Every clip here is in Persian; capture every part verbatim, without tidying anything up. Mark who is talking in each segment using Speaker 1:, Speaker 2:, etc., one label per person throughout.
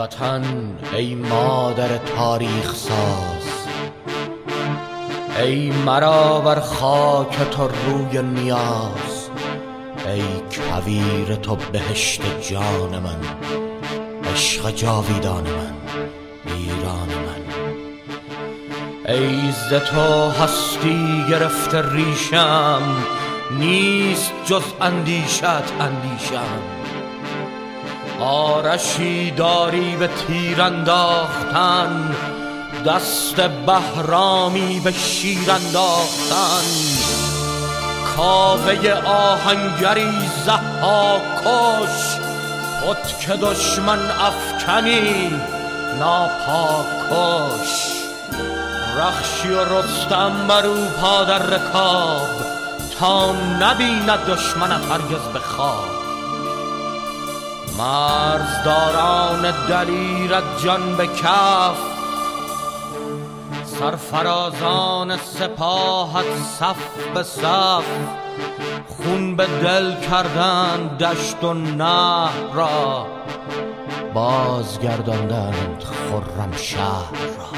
Speaker 1: وطن ای مادر تاریخ ساز، ای مرا بر خاک تو روی نیاز، ای کویر تو بهشت جان من، عشق جاویدان من، ایران من. ای ز تو هستی گرفته ریشم، نیست جز اندیشت اندیشم. آرشی داری به تیر انداختن، دست بهرامی به شیر انداختن. کاوه آهنگری ضحاک کش، خود که دشمن افکنی ناپاک کش. رخشی و رستم برو پا در رکاب، تا نبیند دشمنت هرگز به خواب. مرزداران دلیرت جان به کف، سرفرازان سپاهت صف به صف. خون به دل کردند دشت و نهر را، بازگرداندند خرم شهر را.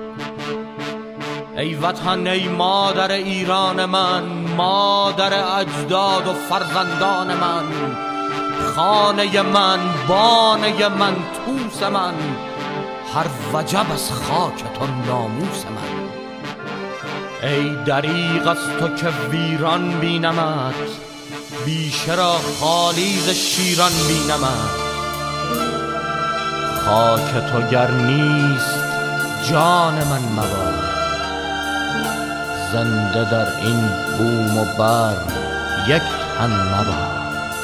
Speaker 1: ای وطن ای مادر ایران من، مادر اجداد و فرزندان من. خانه من، بانه من، توس من، هر وجب از خاک تو ناموس من. ای دریغ از تو که ویران بینمت، بیشه را خالی ز شیران بینمت. خاک تو گر نیست جان من مباد، زنده در این بوم و بر یک تن مباد.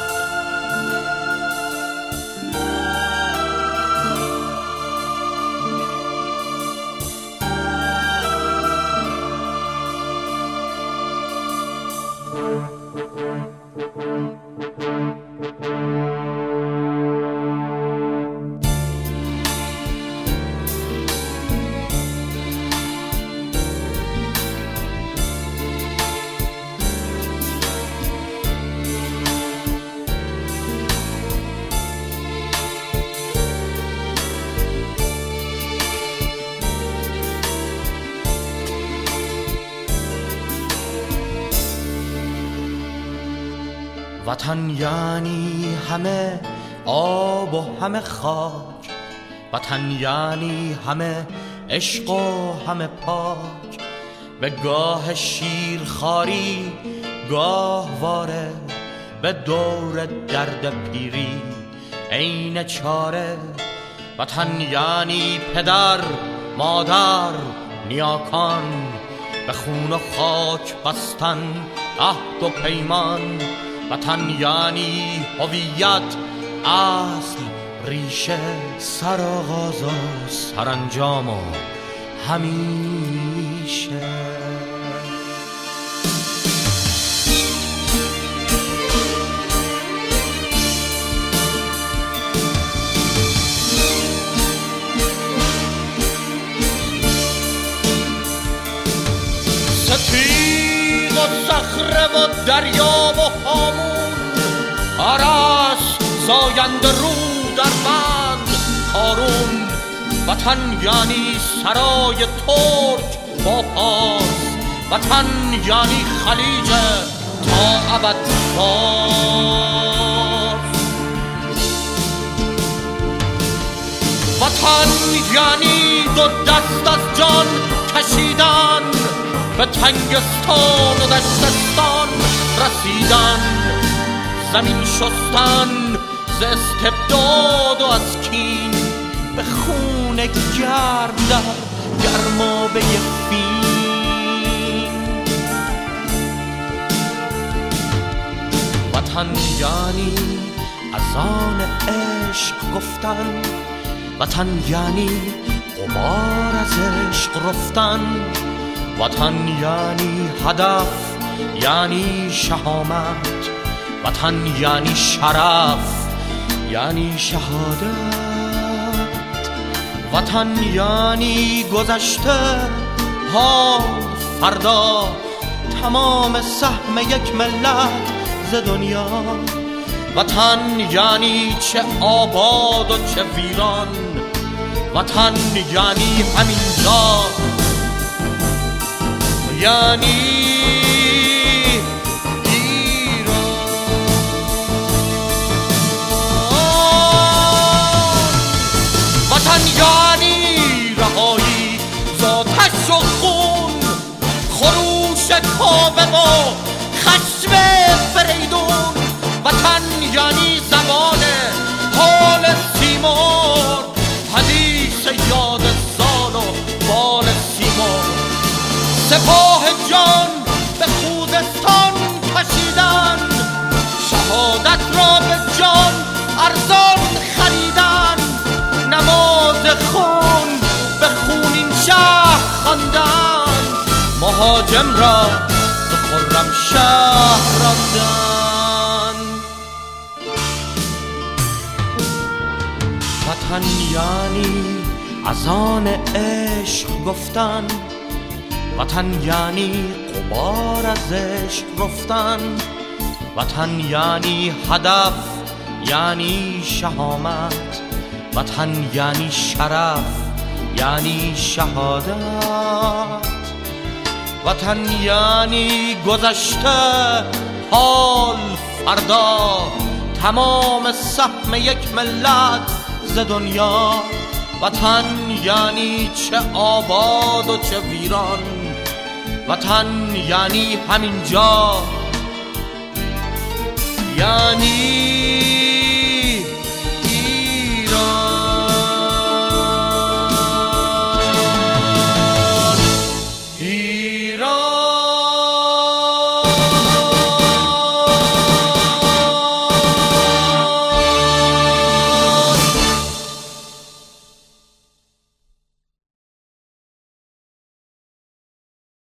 Speaker 1: وطن یعنی همه آب و همه خاک، وطن یعنی همه عشق و همه پاک. به گاه شیرخواری گاهواره، به دور درد پیری عین چاره. وطن یعنی پدر مادر نیاکان، به خون و خاک بستن عهد و پیمان. وطن یعنی هویت، اصل، ریشه، سرآغاز و سرانجام و همیشه. ستیغ و صخره و دریا و هامون، آرس زاینده رو در بند کارون. وطن یعنی سرای ترک با پاس، وطن یعنی خلیج تا ابد باز. وطن یعنی دو دست از جان کشیدن، به تنگستان و دشتستان رسیدن. زمین شستن ز استبداد و از کین، به خون گرم در گرمابه فین. وطن یعنی از آن عشق گفتن، وطن یعنی غبار از عشق رفتن. وطن یعنی هدف، یعنی شهامت. وطن یعنی شرف، یعنی شهادت. وطن یعنی گذشته، حال، فردا، تمام سهم یک ملت ز دنیا. وطن یعنی چه آباد و چه ویران، وطن یعنی همینجا، یعنی وطن یعنی رهایی ز آتش و خون، خروش کاوه و خشم فریدون. وطن یعنی زمان حال سیمور، حدیث یاد زال و بال سیمور. سپاه جان به خوزستان کشیدن، شهادت را به جان ارزان خریدن. نماز خون به خونین شهر خواندن، مهاجم را به خرم شهر راندن. وطن یعنی از آن عشق گفتن، وطن یعنی غبار از عشق رفتن. وطن یعنی هدف، یعنی شهامت. وطن یعنی شرف، یعنی شهادت. وطن یعنی گذشته، حال، فردا، تمام سهم یک ملت ز دنیا. وطن یعنی چه آباد و چه ویران، وطن یعنی همینجا، یعنی